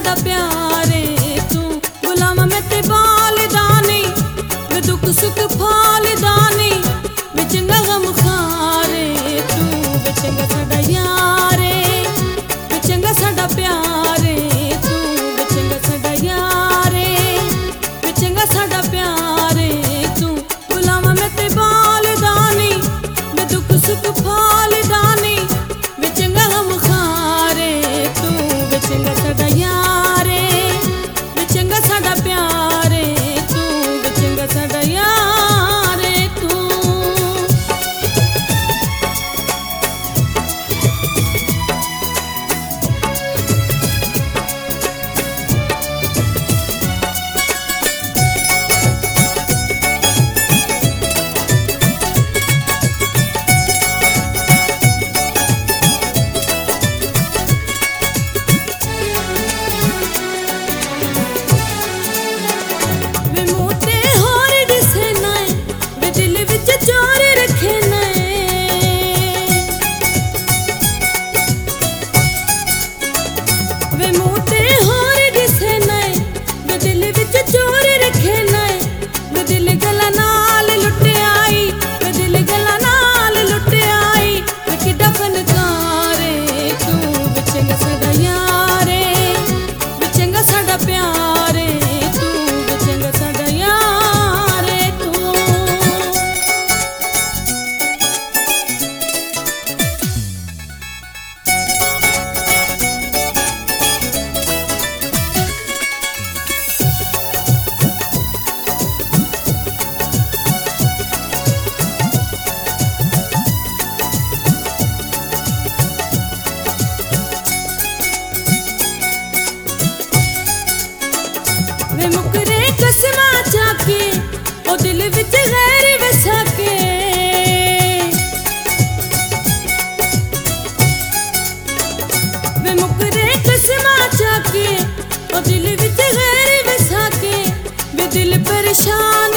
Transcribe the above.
साडा प्यारे तू गुलाम में ते बाल दानी वे दुख सुख फाल दानी वे चंगा गम खारे तू वे चंगा साडा यारे वे चंगा साडा प्यारे तू वे चंगा साडा यारे वे चंगा साडा प्यारे तू गुलाम में ते बाल दानी वे दुख सुख फाल दानी वे चंगा गम खारे तू वे चंगा साडा यारे वे चंगा साडा प्यारे तू वे चंगा साडा यारे तू। वे मुँह ते होर दिसे नाए वे दिल विच चोर रखे नाए वे मुँह ते होर दिसे नाए वे दिल विच चोर रखे नाए वे दिल गला नाल लुट आई वे दिल गला नाल लुट आई वे किड्डा फनकारे तू वे चंगा साडा यारे वे चंगा साडा प्यारे तू वे चंगा साडा यारे तू। वे मुकरे कसमा चाके ओ दिल विच गैर वसा के वे मुकरे कसमा चाके ओ दिल विच गैर वसा के वे दिल परेशान